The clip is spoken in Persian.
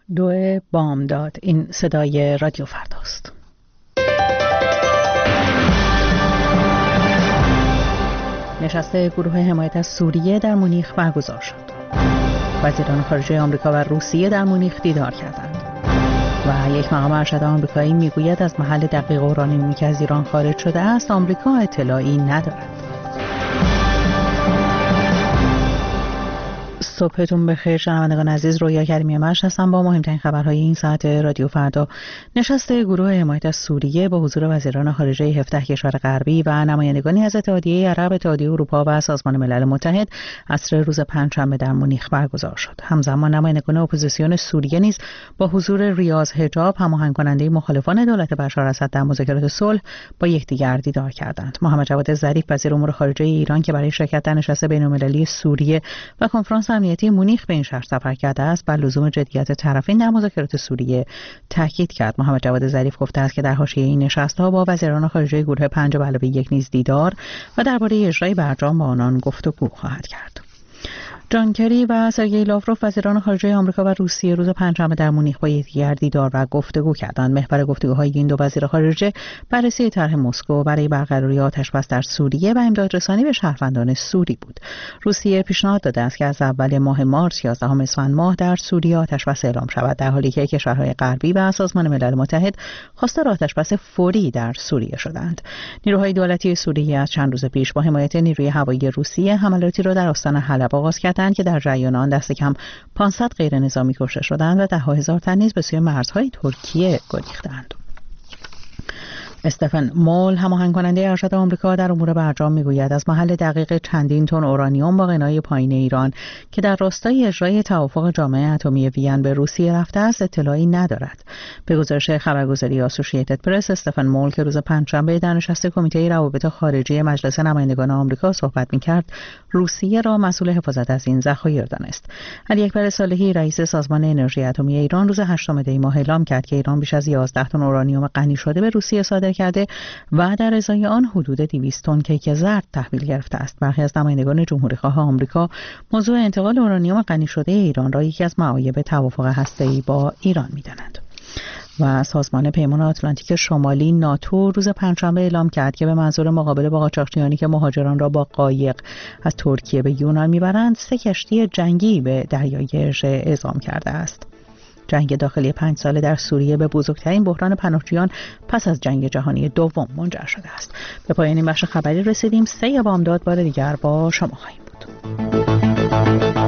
دو بامداد. این صدای رادیو فرداست. نشست گروه حمایت از سوریه در مونیخ برگزار شد. وزیران خارجه آمریکا و روسیه در مونیخ دیدار کردند و یک مقام ارشد آمریکایی میگوید از محل دقیق اورانیومی که از ایران خارج شده است آمریکا اطلاعی ندارد. صبحتون بخیر شنوندگان عزیز، رویا کریمی مشت هستم با مهمترین خبرهای این ساعت رادیو فردا. نشست گروه حمایت از سوریه با حضور وزیران خارجه 17 کشور غربی و نمایندگانی از اتحادیه عرب، اتحادیه اروپا و سازمان ملل متحد عصر روز پنجشنبه در مونیخ برگزار شد. همزمان نمایندگان اپوزیسیون سوریه نیز با حضور ریاض حجاب، هماهنگ کننده مخالفان دولت بشار اسد در مذاکرات صلح، با یکدیگر دیدار کردند. محمد جواد ظریف وزیر امور خارجه ایران که برای شرکت در نشست بین‌المللی سوریه و کنفرانس امنیتی مونیخ به این شهر سفر کرده است، بر لزوم جدیت طرفین در مذاکرات سوریه تاکید کرد. محمد جواد ظریف گفته است که در حاشیه این نشست‌ها با وزیران خارجه گروه 5+1 نیز دیدار و درباره اجرای برجام با آنان گفتگو خواهد کرد. جان کری و سرگئی لاوروف وزیران خارجه آمریکا و روسیه روز پنجشنبه در مونیخ با یکدیگر دیدار و گفتگو کردند. محور گفتگوهای این دو وزیر خارجه بررسی طرح مسکو برای برقراری آتش‌بس در سوریه و امدادرسانی به شهروندان سوری بود. روسیه پیشنهاد داده است که از اول ماه مارس 11 اسفند ماه در سوریه آتش‌بس اعلام شود، در حالی که کشورهای غربی و سازمان ملل متحد خواستار آتش‌بس فوری در سوریه شدند. نیروهای دولتی سوریه از چند روز پیش با حمایت نیروی هوایی روسیه حملاتی را در آستان حلب آغاز کردند که در جریان آن دست کم 500 غیر نظامی کشته شدند و ده‌ها هزار تن نیز به سوی مرزهای ترکیه گریختند. استفن مول، هماهنگ کننده ارشد آمریکا در امور برجام، میگوید از محل دقیق چندین تن اورانیوم با غنای پایین ایران که در راستای اجرای توافق جامعه اتمی وین به روسیه رفته است اطلاعی ندارد. به گزارش خبرگزاری آسوشییتد پرس، استفن مول که روز پنجشنبه در نشست کمیته روابط خارجی مجلس نمایندگان آمریکا صحبت می‌کرد، روسیه را مسئول حفاظت از این ذخایر دانست. علی اکبر صالحی، رئیس سازمان انرژی اتمی ایران، روز 8 دی ماه اعلام کرد که ایران بیش از 11 تن اورانیوم غنی شده به روسیه صادر کرده و در ازای آن حدود 200 تن کیک زرد تحویل گرفته است. برخی از نمایندگان جمهوری‌خواه آمریکا موضوع انتقال اورانیوم غنی شده ایران را یکی از معایب توافق هسته‌ای با ایران می‌دانند. و سازمان پیمان آتلانتیک شمالی ناتو روز پنجشنبه اعلام کرد که به منظور مقابله با قاچاقچیانی که مهاجران را با قایق از ترکیه به یونان میبرند 3 کشتی جنگی به دریای اژه اعزام کرده است. جنگ داخلی 5 ساله در سوریه به بزرگترین بحران پناهجویان پس از جنگ جهانی دوم منجر شده است. به پایان این بخش خبری رسیدیم. 3 بامداد بار دیگر با شما خواهیم بود.